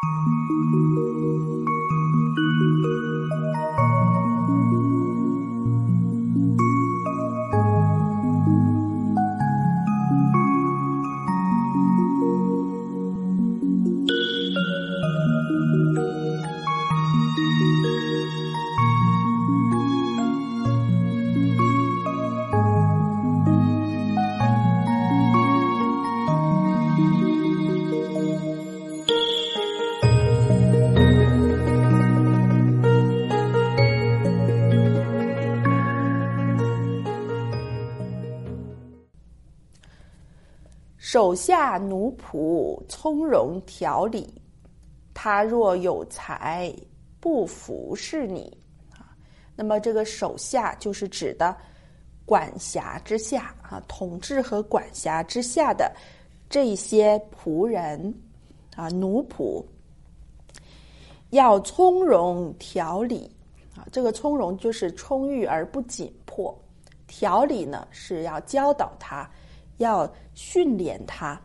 手下奴仆从容调理，他若有才，不服侍你。那么这个手下就是指的管辖之下统治和管辖之下的这些仆人奴仆，要从容调理这个从容就是充裕而不紧迫，调理呢是要教导他，要训练他。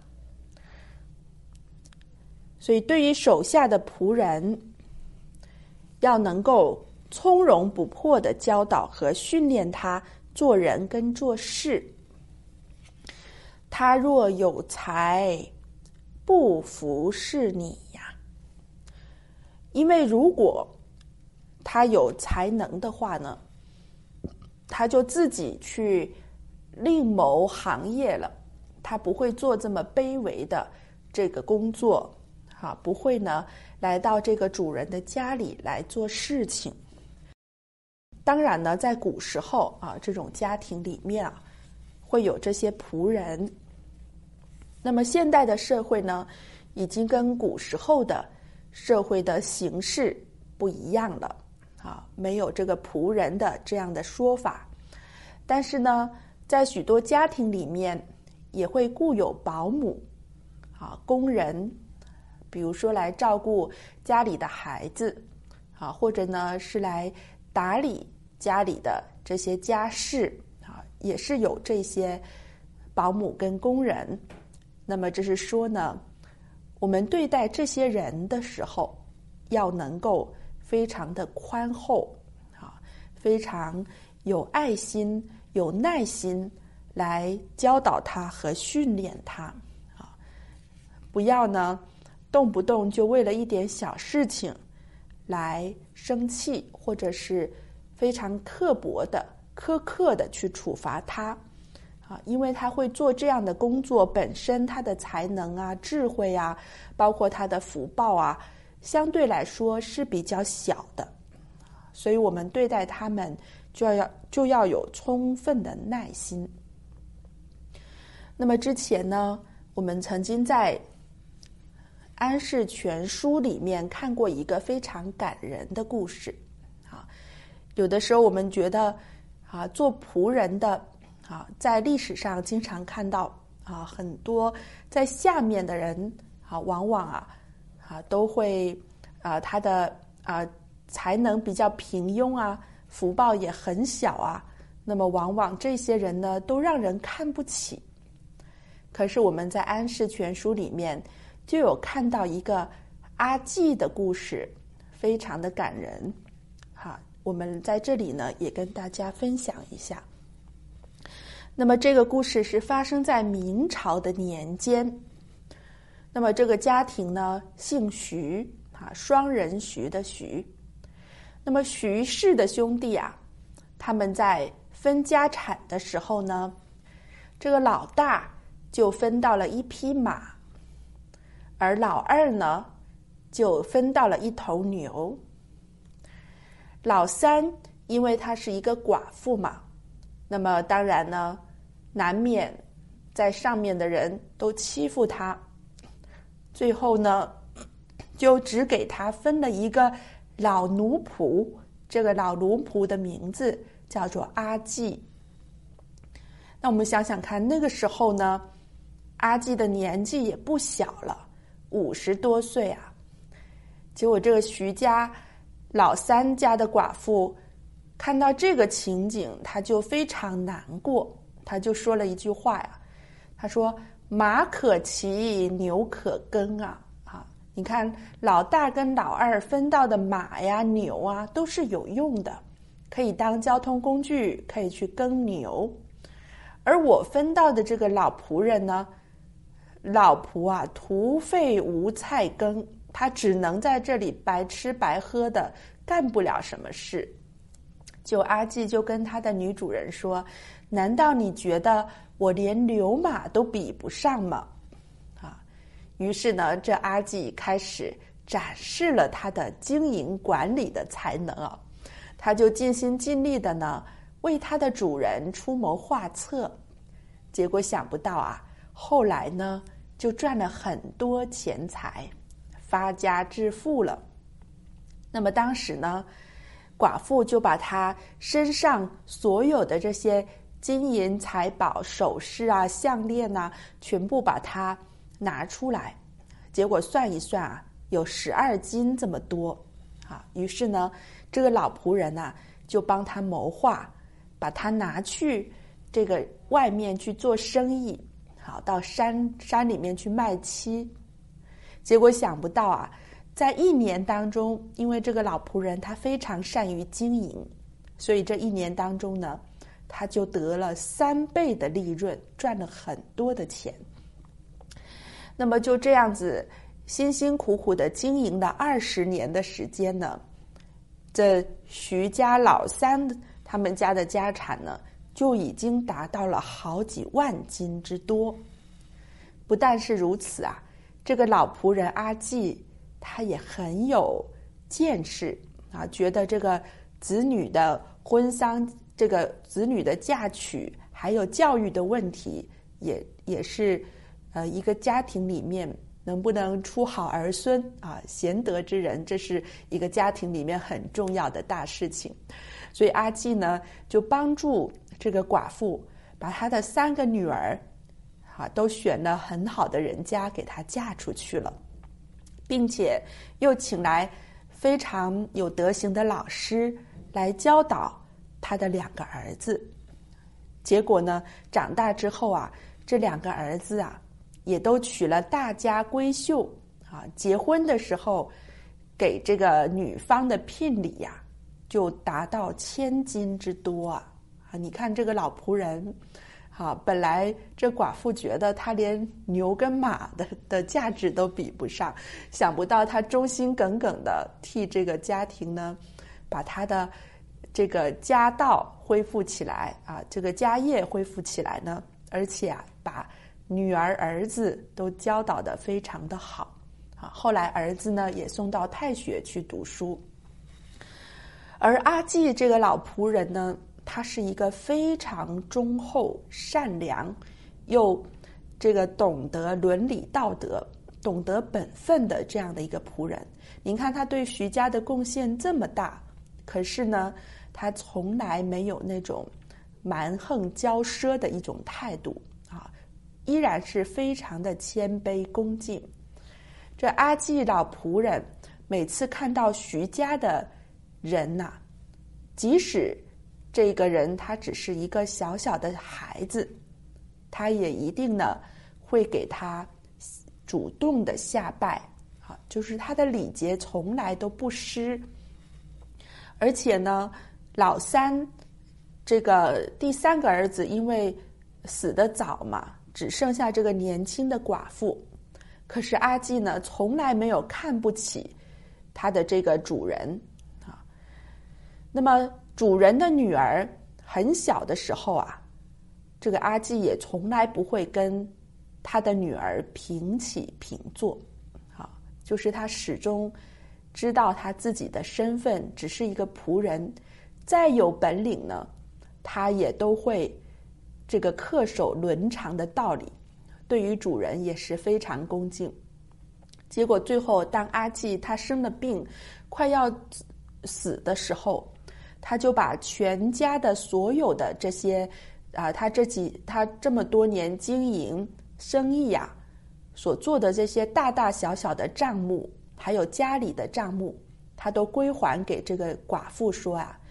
所以对于手下的仆人，要能够从容不迫的教导和训练他做人跟做事。他若有才，不服侍你呀。因为如果他有才能的话呢，他就自己去另谋行业了，他不会做这么卑微的这个工作不会呢来到这个主人的家里来做事情。当然呢，在古时候这种家庭里面会有这些仆人。那么现代的社会呢，已经跟古时候的社会的形式不一样了没有这个仆人的这样的说法。但是呢，在许多家庭里面也会雇有保姆工人，比如说来照顾家里的孩子或者呢是来打理家里的这些家事也是有这些保姆跟工人。那么这是说呢，我们对待这些人的时候要能够非常的宽厚非常有爱心有耐心来教导他和训练他不要呢动不动就为了一点小事情来生气，或者是非常刻薄的苛刻的去处罚他因为他会做这样的工作，本身他的才能智慧包括他的福报相对来说是比较小的，所以我们对待他们就要有充分的耐心。那么之前呢，我们曾经在安世全书里面看过一个非常感人的故事有的时候我们觉得做仆人的在历史上经常看到很多在下面的人往往都会他的才能比较平庸福报也很小那么往往这些人呢都让人看不起。可是我们在安世全书里面就有看到一个阿济的故事，非常的感人我们在这里呢也跟大家分享一下。那么这个故事是发生在明朝的年间。那么这个家庭呢姓徐双人徐的徐。那么徐氏的兄弟他们在分家产的时候呢，这个老大就分到了一匹马，而老二呢就分到了一头牛。老三因为他是一个寡妇嘛，那么当然呢难免在上面的人都欺负他，最后呢就只给他分了一个老奴仆，这个老奴仆的名字叫做阿济。那我们想想看，那个时候呢阿济的年纪也不小了，50多岁结果这个徐家老三家的寡妇看到这个情景，他就非常难过，他就说了一句话他说马可骑，牛可耕你看，老大跟老二分到的马呀、牛啊，都是有用的，可以当交通工具，可以去耕牛。而我分到的这个老仆人呢，老仆啊，徒费无菜羹，他只能在这里白吃白喝的，干不了什么事。就阿季就跟他的女主人说：“难道你觉得我连牛马都比不上吗？”于是呢，这阿季开始展示了他的经营管理的才能啊，他就尽心尽力的呢，为他的主人出谋划策。结果想不到啊，后来呢，就赚了很多钱财，发家致富了。那么当时呢，寡妇就把他身上所有的这些金银财宝、首饰啊、项链啊，全部把它拿出来，结果算一算啊，有12斤这么多啊。于是呢，这个老仆人啊，就帮他谋划，把他拿去这个外面去做生意，好，到山里面去卖妻。结果想不到啊，在1年当中，因为这个老仆人他非常善于经营，所以这1年当中呢，他就得了3倍的利润，赚了很多的钱。那么就这样子辛辛苦苦的经营了20年的时间呢，这徐家老三他们家的家产呢，就已经达到了好几万斤之多。不但是如此啊，这个老仆人阿季他也很有见识啊，觉得这个子女的婚丧、这个子女的嫁娶还有教育的问题，也是一个家庭里面能不能出好儿孙啊，贤德之人，这是一个家庭里面很重要的大事情。所以阿季呢，就帮助这个寡妇把她的3个女儿都选了很好的人家给她嫁出去了，并且又请来非常有德行的老师来教导他的2个儿子。结果呢，长大之后啊，这2个儿子啊，也都娶了大家闺秀啊。结婚的时候，给这个女方的聘礼呀，就达到1000斤之多啊！你看这个老仆人，本来这寡妇觉得他连牛跟马的价值都比不上，想不到他忠心耿耿的替这个家庭呢，把他的这个家道恢复起来啊，这个家业恢复起来呢，而且啊，把女儿儿子都教导得非常的好啊。后来儿子呢也送到太学去读书。而阿季这个老仆人呢，他是一个非常忠厚、善良，又这个懂得伦理道德、懂得本分的这样的一个仆人。您看他对徐家的贡献这么大，可是呢，他从来没有那种蛮横骄奢的一种态度啊，依然是非常的谦卑恭敬。这阿季老仆人每次看到徐家的人呐，即使这个人他只是一个小小的孩子，他也一定呢会给他主动的下拜，就是他的礼节从来都不失。而且呢，老三这个第3个儿子因为死得早嘛，只剩下这个年轻的寡妇，可是阿季呢从来没有看不起他的这个主人啊。那么主人的女儿很小的时候啊，这个阿季也从来不会跟他的女儿平起平坐啊，就是他始终知道他自己的身份只是一个仆人，再有本领呢，他也都会这个恪守伦常的道理，对于主人也是非常恭敬。结果最后当阿季他生了病，快要死的时候，他就把全家的所有的这些他这么多年经营生意啊，所做的这些大大小小的账目，还有家里的账目，他都归还给这个寡妇说啊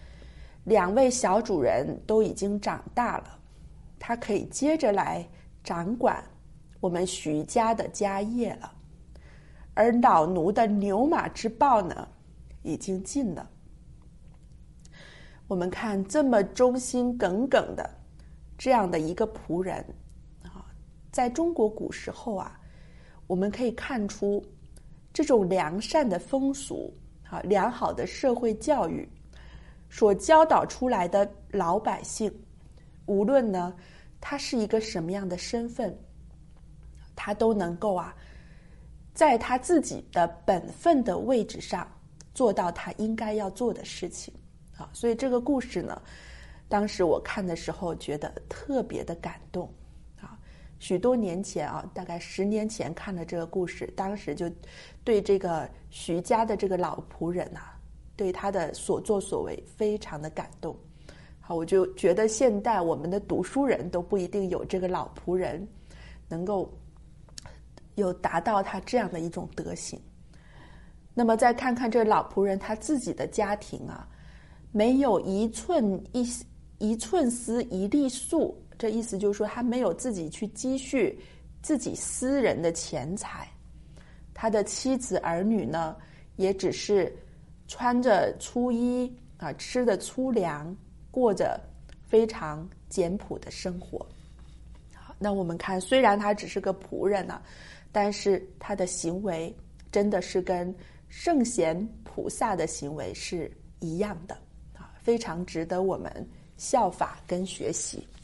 ，2位小主人都已经长大了，他可以接着来掌管我们徐家的家业了。 而老奴的牛马之报呢，已经尽了。我们看这么忠心耿耿的这样的一个仆人啊，在中国古时候啊，我们可以看出这种良善的风俗啊，良好的社会教育所教导出来的老百姓，无论呢他是一个什么样的身份，他都能够啊，在他自己的本分的位置上做到他应该要做的事情啊。所以这个故事呢，当时我看的时候觉得特别的感动啊。许多年前啊，大概10年前看了这个故事，当时就对这个徐家的这个老仆人啊，对他的所作所为非常的感动。好，我就觉得现代我们的读书人都不一定有这个老仆人能够有达到他这样的一种德行。那么再看看这老仆人他自己的家庭啊，没有一寸丝一粒粟，这意思就是说他没有自己去积蓄自己私人的钱财。他的妻子儿女呢，也只是穿着粗衣啊，吃的粗粮，过着非常简朴的生活。好，那我们看，虽然他只是个仆人啊，但是他的行为真的是跟圣贤菩萨的行为是一样的啊，非常值得我们效法跟学习。